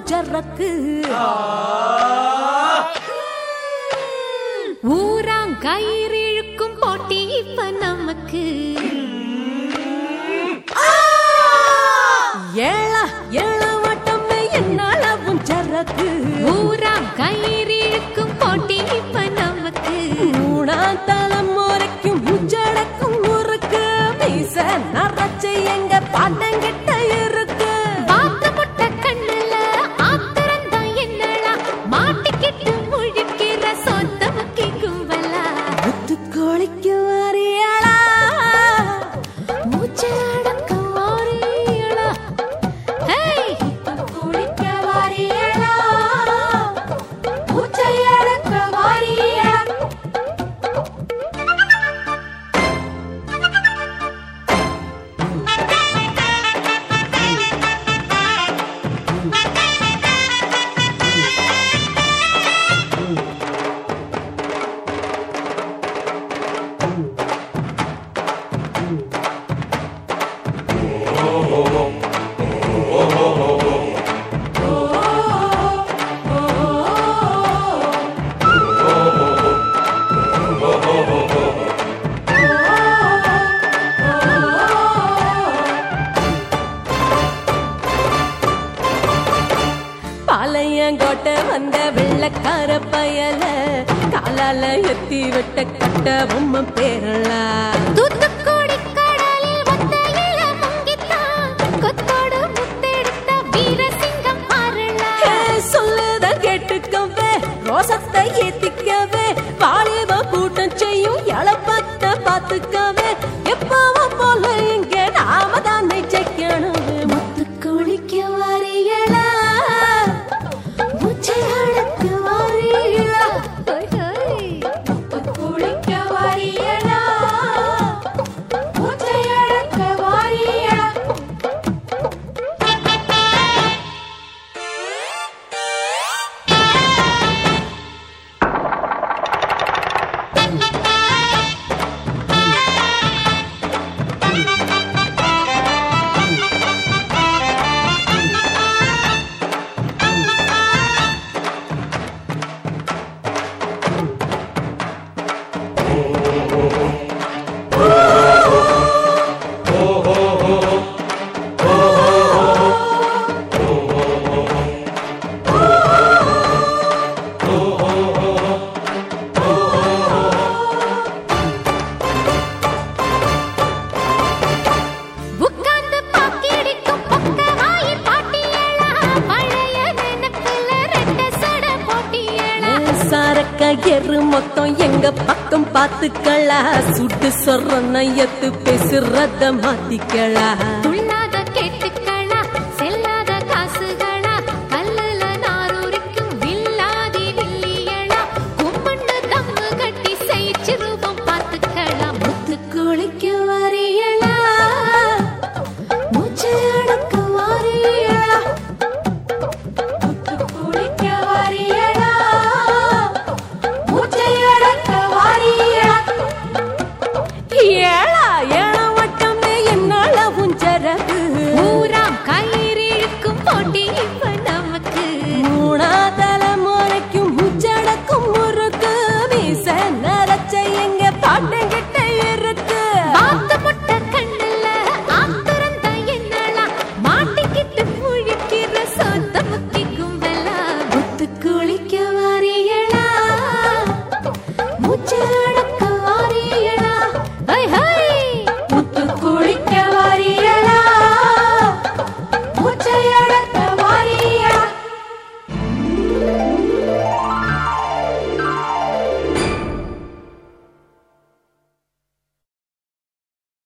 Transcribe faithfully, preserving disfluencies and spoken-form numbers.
சரக்கு ஊராங் கயிறு இழுக்கும் போட்டி இப்ப நமக்கு ஏழா ஏழா வட்டமே என்னாலவும் சரக்கு ஊராங் கயிறு இழுக்கும் போட்டி இப்ப நமக்கு மூணா தலைமுறைக்கும் முச்சடக்கும் ஊருக்கு மீச நரச்சை எங்க பாட்டங்கிட்ட இருக்கு பாத்த முட்ட கண்ணுல ஆத்திரந்தா என்னளா மாட்டிக்கிட்டு முழிக்கிற சொந்த முக்கி கும்பலா முத்து கோழிக்கு வாரியளா மூச்சு அடக்க வாரியளா ஹேய் கோழிக்கு வாரியளா மூச்சு அடக்க வாரியளா பாளையங்கோட்டை வந்த வெள்ளக்கார பயல காலால எத்தி விட்ட கட்ட பொம்மை பேரலா தூத்துக்குடி கடலில் ஒத்தையில முங்கித்தான் கொத்தோடு முத்தெடுத்த வீரசிங்கம் மாறலா சொல்லுத கேட்டுக்கவே ரோசத்தை ஏத்திக்கவே வாலிப கூட்டம் செய்யும் எழப்பத்த பாத்துக்கவே எப்பவும் போல இங்க நாம தானே ஜெயிக்கணும் முத்து கோழிக்கு வாரியலா எரு மொத்தம் எங்க பக்கம் பாத்துக்களா சுட்டு சொல்ற நயத்து பேசுறத மாத்திக்களா